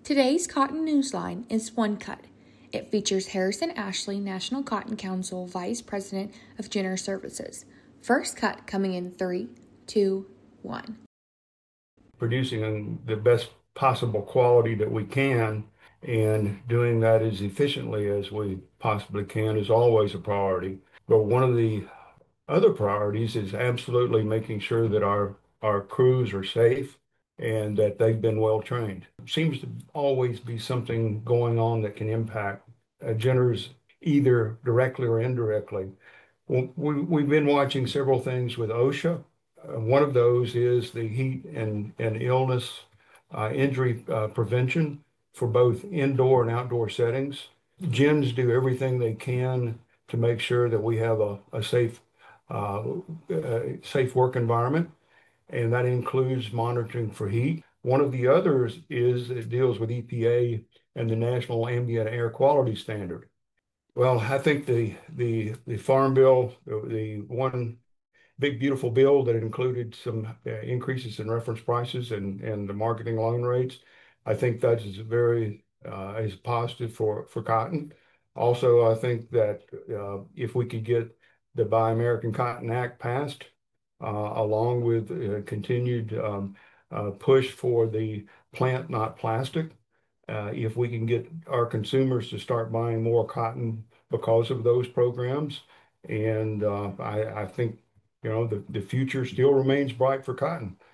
Today's Cotton Newsline is One Cut. It features Harrison Ashley, National Cotton Council Vice President of Jenner Services. First cut coming in 3, 2, 1. Producing the best possible quality that we can and doing that as efficiently as we possibly can is always a priority. But one of the other priorities is absolutely making sure that our crews are safe and that they've been well trained. Seems to always be something going on that can impact Jenners either directly or indirectly. Well, we've been watching several things with OSHA. One of those is the heat and illness injury prevention for both indoor and outdoor settings. Gyms do everything they can to make sure that we have a uh, safe work environment, and that includes monitoring for heat. One of the others is it deals with EPA and the National Ambient Air Quality Standard. Well, I think the Farm Bill, the one big beautiful bill that included some increases in reference prices and the marketing loan rates, I think that is very is positive for cotton. Also, I think that if we could get the Buy American Cotton Act passed, along with continued push for the plant, not plastic, if we can get our consumers to start buying more cotton because of those programs, and I think the future still remains bright for cotton.